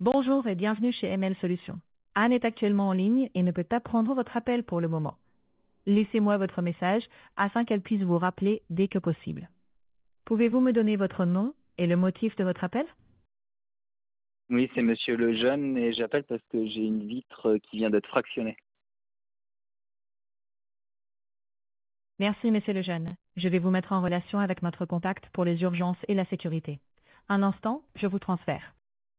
Bonjour et bienvenue chez ML Solutions. Anne est actuellement en ligne et ne peut pas prendre votre appel pour le moment. Laissez-moi votre message afin qu'elle puisse vous rappeler dès que possible. Pouvez-vous me donner votre nom et le motif de votre appel? Oui, c'est Monsieur Lejeune et j'appelle parce que j'ai une vitre qui vient d'être fractionnée. Merci, Monsieur Lejeune. Je vais vous mettre en relation avec notre contact pour les urgences et la sécurité. Un instant, je vous transfère.